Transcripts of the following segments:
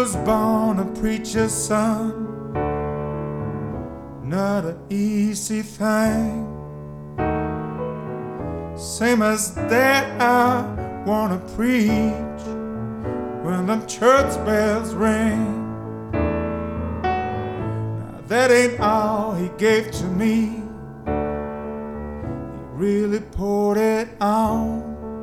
was born a preacher's son, not an easy thing. Same as that, I wanna preach when them church bells ring. Now that ain't all he gave to me, he really poured it on.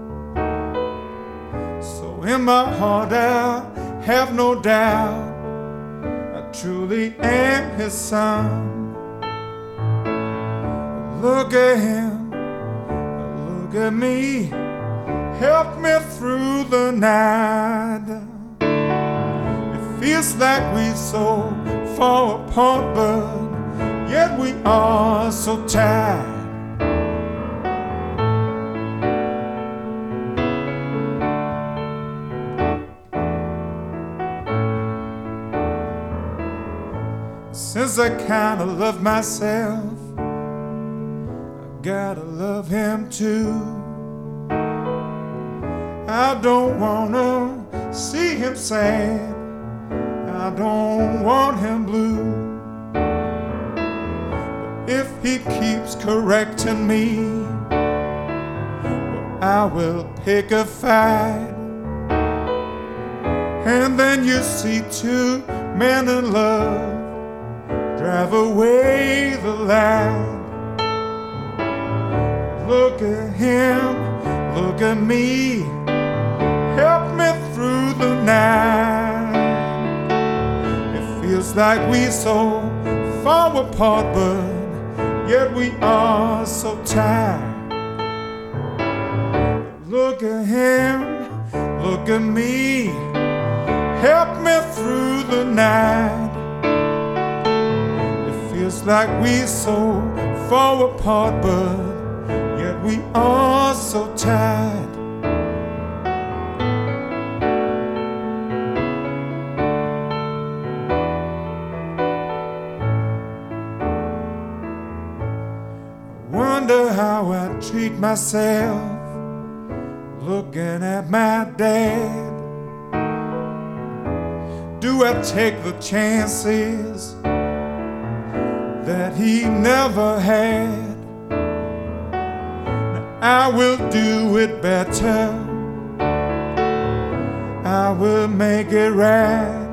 So in my heart I have no doubt, I truly am his son. Look at him, look at me, help me through the night. It feels like we're so far apart, but yet we are so tied. Since I kinda love myself, I gotta love him too. I don't wanna see him sad, I don't want him blue. But if he keeps correcting me, well, I will pick a fight. And then you see two men in love drive away the light. Look at him, look at me, help me through the night. It feels like we're so far apart, but yet we are so tied. Look at him, look at me, help me through the night. Feels like we're so far apart, but yet we are so tied. I wonder how I treat myself, looking at my dad. Do I take the chances that he never had? Now I will do it better, I will make it right.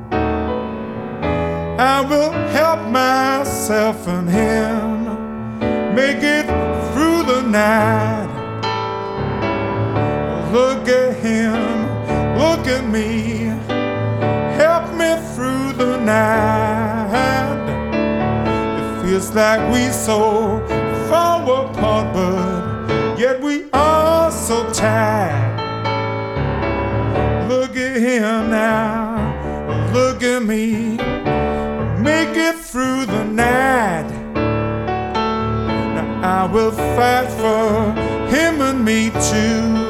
I will help myself and him make it through the night. Look at him, look at me, help me through the night. Feels like we're so far apart, but yet we are so tied. Look at him now, look at me, make it through the night. Now I will fight for him and me too.